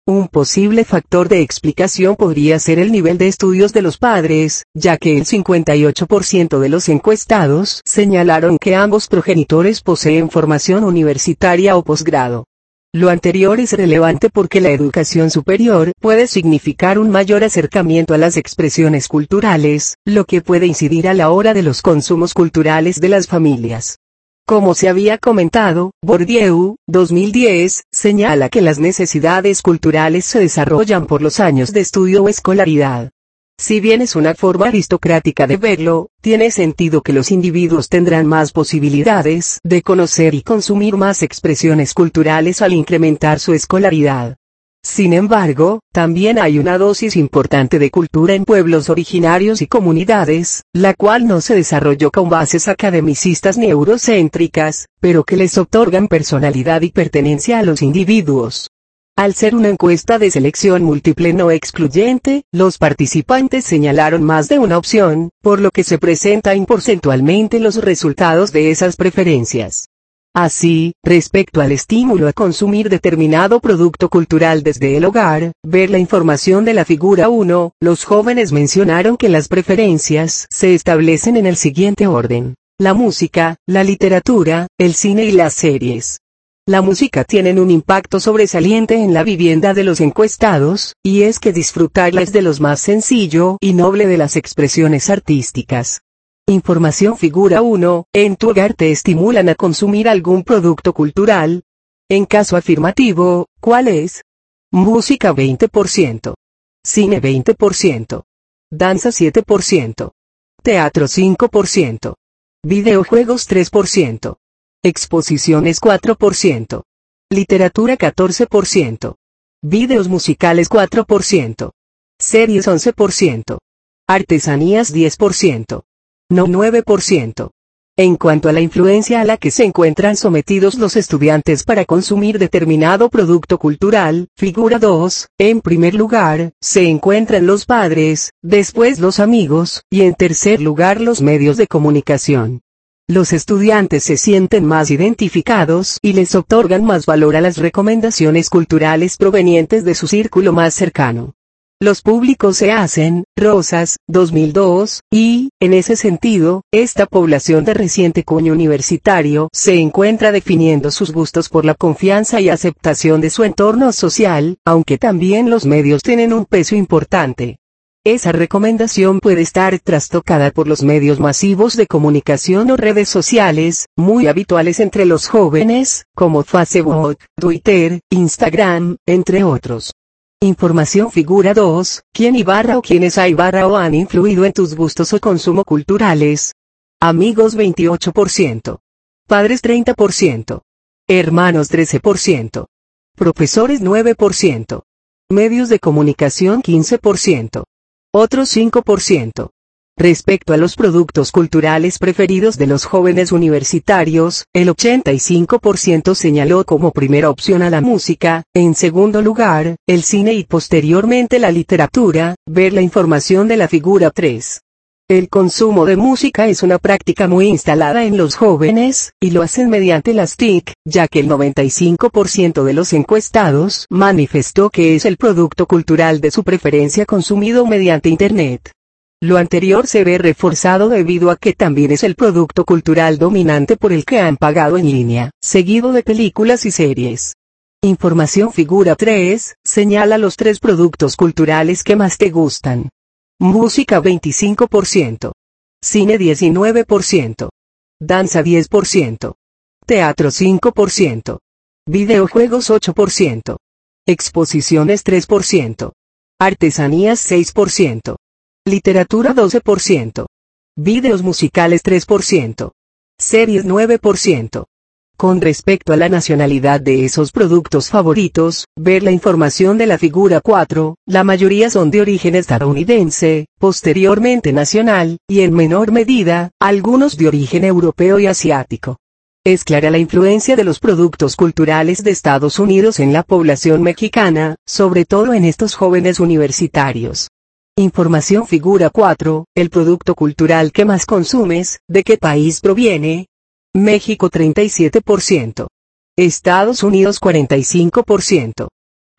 Un posible factor de explicación podría ser el nivel de estudios de los padres, ya que el cincuenta y ocho por ciento de los encuestados señalaron que ambos progenitores poseen formación universitaria o posgrado. Lo anterior es relevante porque la educación superior puede significar un mayor acercamiento a las expresiones culturales, lo que puede incidir a la hora de los consumos culturales de las familias. Como se había comentado, Bourdieu, dos mil diez, señala que las necesidades culturales se desarrollan por los años de estudio o escolaridad. Si bien es una forma aristocrática de verlo, tiene sentido que los individuos tendrán más posibilidades de conocer y consumir más expresiones culturales al incrementar su escolaridad. Sin embargo, también hay una dosis importante de cultura en pueblos originarios y comunidades, la cual no se desarrolló con bases academicistas ni eurocéntricas, pero que les otorgan personalidad y pertenencia a los individuos. Al ser una encuesta de selección múltiple no excluyente, los participantes señalaron más de una opción, por lo que se presentan porcentualmente los resultados de esas preferencias. Así, respecto al estímulo a consumir determinado producto cultural desde el hogar, ver la información de la figura uno, los jóvenes mencionaron que las preferencias se establecen en el siguiente orden: la música, la literatura, el cine y las series. La música tiene un impacto sobresaliente en la vivienda de los encuestados, y es que disfrutarla es de lo más sencillo y noble de las expresiones artísticas. Información figura uno, ¿en tu hogar te estimulan a consumir algún producto cultural? En caso afirmativo, ¿cuál es? Música veinte por ciento. Cine veinte por ciento. Danza siete por ciento. Teatro cinco por ciento. Videojuegos tres por ciento. Exposiciones cuatro por ciento. Literatura catorce por ciento. Videos musicales cuatro por ciento. Series once por ciento. Artesanías diez por ciento. No nueve por ciento. En cuanto a la influencia a la que se encuentran sometidos los estudiantes para consumir determinado producto cultural, figura dos, en primer lugar, se encuentran los padres, después los amigos, y en tercer lugar los medios de comunicación. Los estudiantes se sienten más identificados y les otorgan más valor a las recomendaciones culturales provenientes de su círculo más cercano. Los públicos se hacen, Rosas, dos mil dos, y, en ese sentido, esta población de reciente cuño universitario se encuentra definiendo sus gustos por la confianza y aceptación de su entorno social, aunque también los medios tienen un peso importante. Esa recomendación puede estar trastocada por los medios masivos de comunicación o redes sociales, muy habituales entre los jóvenes, como Facebook, Twitter, Instagram, entre otros. Información figura dos, ¿quién y barra o quiénes hay barra o han influido en tus gustos o consumo culturales? Amigos veintiocho por ciento. Padres treinta por ciento. Hermanos trece por ciento. Profesores nueve por ciento. Medios de comunicación quince por ciento. Otros cinco por ciento. Respecto a los productos culturales preferidos de los jóvenes universitarios, el ochenta y cinco por ciento señaló como primera opción a la música, en segundo lugar, el cine y posteriormente la literatura, ver la información de la figura tres. El consumo de música es una práctica muy instalada en los jóvenes, y lo hacen mediante las T I C, ya que el noventa y cinco por ciento de los encuestados manifestó que es el producto cultural de su preferencia consumido mediante Internet. Lo anterior se ve reforzado debido a que también es el producto cultural dominante por el que han pagado en línea, seguido de películas y series. Información figura tres, señala los tres productos culturales que más te gustan. Música veinticinco por ciento. Cine diecinueve por ciento. Danza diez por ciento. Teatro cinco por ciento. Videojuegos ocho por ciento. Exposiciones tres por ciento. Artesanías seis por ciento. Literatura doce por ciento. Videos musicales tres por ciento. Series nueve por ciento. Con respecto a la nacionalidad de esos productos favoritos, ver la información de la figura cuatro, la mayoría son de origen estadounidense, posteriormente nacional, y en menor medida, algunos de origen europeo y asiático. Es clara la influencia de los productos culturales de Estados Unidos en la población mexicana, sobre todo en estos jóvenes universitarios. Información figura cuatro, el producto cultural que más consumes, ¿de qué país proviene? México treinta y siete por ciento. Estados Unidos cuarenta y cinco por ciento.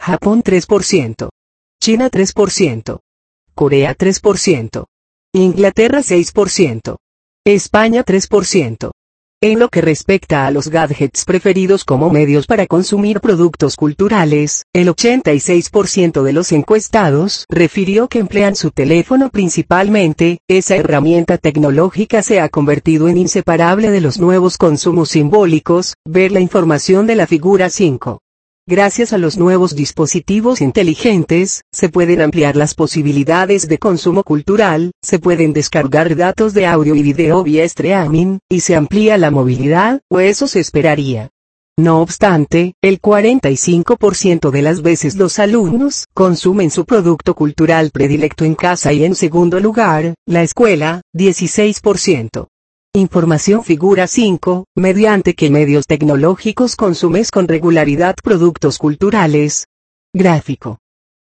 Japón tres por ciento. China tres por ciento. Corea tres por ciento. Inglaterra seis por ciento. España tres por ciento. En lo que respecta a los gadgets preferidos como medios para consumir productos culturales, el ochenta y seis por ciento de los encuestados refirió que emplean su teléfono principalmente. Esa herramienta tecnológica se ha convertido en inseparable de los nuevos consumos simbólicos. Ver la información de la figura cinco. Gracias a los nuevos dispositivos inteligentes, se pueden ampliar las posibilidades de consumo cultural, se pueden descargar datos de audio y video vía streaming, y se amplía la movilidad, o eso se esperaría. No obstante, el cuarenta y cinco por ciento de las veces los alumnos consumen su producto cultural predilecto en casa y en segundo lugar, la escuela, dieciséis por ciento. Información figura cinco, mediante qué medios tecnológicos consumes con regularidad productos culturales. Gráfico.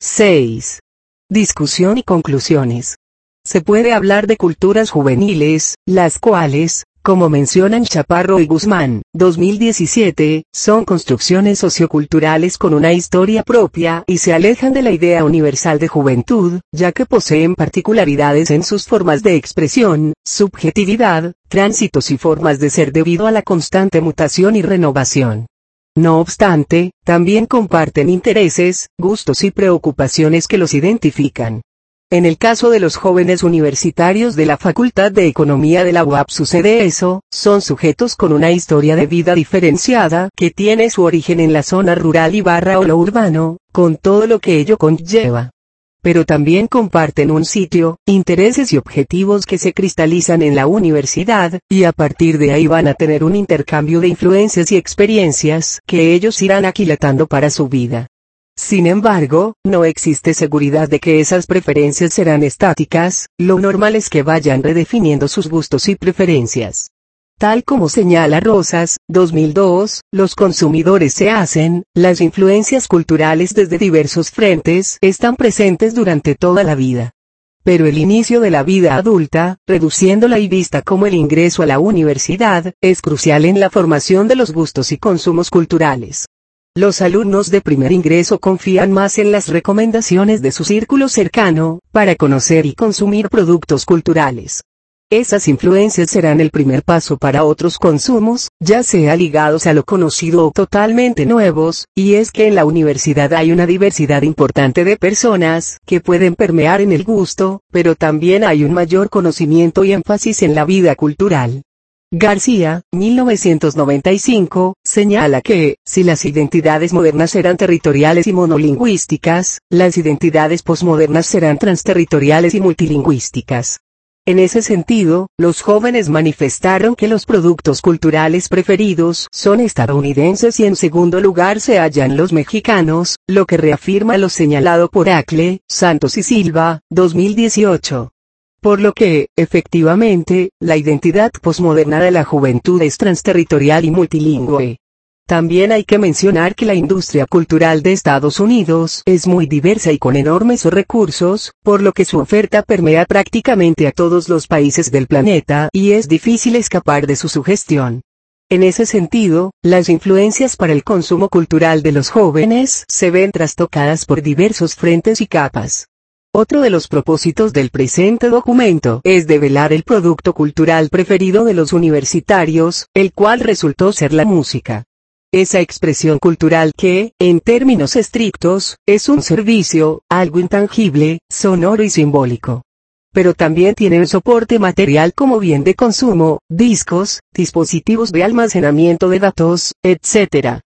seis. Discusión y conclusiones. Se puede hablar de culturas juveniles, las cuales, como mencionan Chaparro y Guzmán, dos mil diecisiete, son construcciones socioculturales con una historia propia y se alejan de la idea universal de juventud, ya que poseen particularidades en sus formas de expresión, subjetividad, tránsitos y formas de ser debido a la constante mutación y renovación. No obstante, también comparten intereses, gustos y preocupaciones que los identifican. En el caso de los jóvenes universitarios de la Facultad de Economía de la U A P sucede eso, son sujetos con una historia de vida diferenciada que tiene su origen en la zona rural y barra o lo urbano, con todo lo que ello conlleva. Pero también comparten un sitio, intereses y objetivos que se cristalizan en la universidad, y a partir de ahí van a tener un intercambio de influencias y experiencias que ellos irán aquilatando para su vida. Sin embargo, no existe seguridad de que esas preferencias serán estáticas, lo normal es que vayan redefiniendo sus gustos y preferencias. Tal como señala Rosas, dos mil dos, los consumidores se hacen, las influencias culturales desde diversos frentes están presentes durante toda la vida. Pero el inicio de la vida adulta, reduciéndola y vista como el ingreso a la universidad, es crucial en la formación de los gustos y consumos culturales. Los alumnos de primer ingreso confían más en las recomendaciones de su círculo cercano, para conocer y consumir productos culturales. Esas influencias serán el primer paso para otros consumos, ya sea ligados a lo conocido o totalmente nuevos, y es que en la universidad hay una diversidad importante de personas que pueden permear en el gusto, pero también hay un mayor conocimiento y énfasis en la vida cultural. García, mil novecientos noventa y cinco, señala que, si las identidades modernas eran territoriales y monolingüísticas, las identidades posmodernas serán transterritoriales y multilingüísticas. En ese sentido, los jóvenes manifestaron que los productos culturales preferidos son estadounidenses y en segundo lugar se hallan los mexicanos, lo que reafirma lo señalado por Acle, Santos y Silva, dos mil dieciocho. Por lo que, efectivamente, la identidad posmoderna de la juventud es transterritorial y multilingüe. También hay que mencionar que la industria cultural de Estados Unidos es muy diversa y con enormes recursos, por lo que su oferta permea prácticamente a todos los países del planeta y es difícil escapar de su sugestión. En ese sentido, las influencias para el consumo cultural de los jóvenes se ven trastocadas por diversos frentes y capas. Otro de los propósitos del presente documento es develar el producto cultural preferido de los universitarios, el cual resultó ser la música. Esa expresión cultural que, en términos estrictos, es un servicio, algo intangible, sonoro y simbólico. Pero también tiene un soporte material como bien de consumo, discos, dispositivos de almacenamiento de datos, etcétera.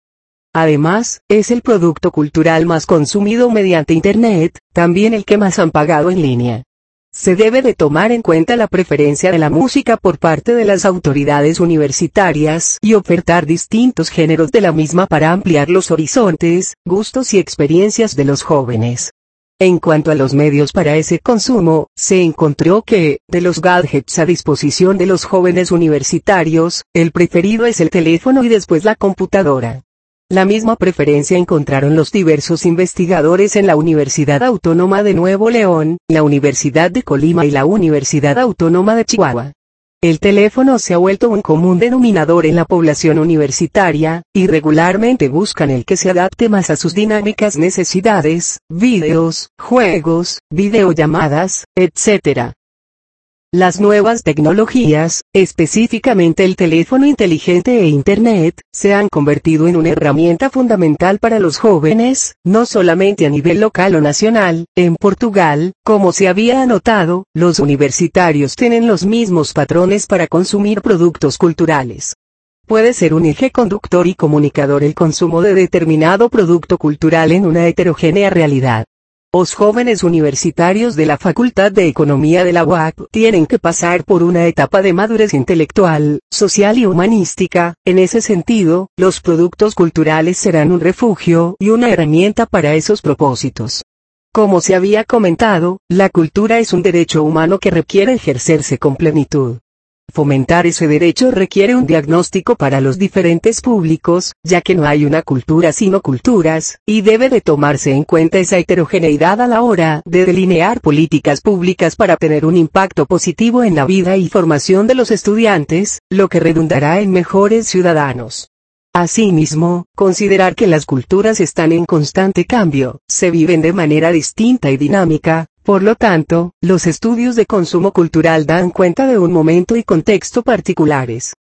Además, es el producto cultural más consumido mediante Internet, también el que más han pagado en línea. Se debe de tomar en cuenta la preferencia de la música por parte de las autoridades universitarias y ofertar distintos géneros de la misma para ampliar los horizontes, gustos y experiencias de los jóvenes. En cuanto a los medios para ese consumo, se encontró que, de los gadgets a disposición de los jóvenes universitarios, el preferido es el teléfono y después la computadora. La misma preferencia encontraron los diversos investigadores en la Universidad Autónoma de Nuevo León, la Universidad de Colima y la Universidad Autónoma de Chihuahua. El teléfono se ha vuelto un común denominador en la población universitaria, y regularmente buscan el que se adapte más a sus dinámicas necesidades, videos, juegos, videollamadas, etcétera. Las nuevas tecnologías, específicamente el teléfono inteligente e Internet, se han convertido en una herramienta fundamental para los jóvenes, no solamente a nivel local o nacional. En Portugal, como se había anotado, los universitarios tienen los mismos patrones para consumir productos culturales. Puede ser un eje conductor y comunicador el consumo de determinado producto cultural en una heterogénea realidad. Los jóvenes universitarios de la Facultad de Economía de la U A C tienen que pasar por una etapa de madurez intelectual, social y humanística. En ese sentido, los productos culturales serán un refugio y una herramienta para esos propósitos. Como se había comentado, la cultura es un derecho humano que requiere ejercerse con plenitud. Fomentar ese derecho requiere un diagnóstico para los diferentes públicos, ya que no hay una cultura sino culturas, y debe de tomarse en cuenta esa heterogeneidad a la hora de delinear políticas públicas para tener un impacto positivo en la vida y formación de los estudiantes, lo que redundará en mejores ciudadanos. Asimismo, considerar que las culturas están en constante cambio, se viven de manera distinta y dinámica. Por lo tanto, los estudios de consumo cultural dan cuenta de un momento y contexto particulares.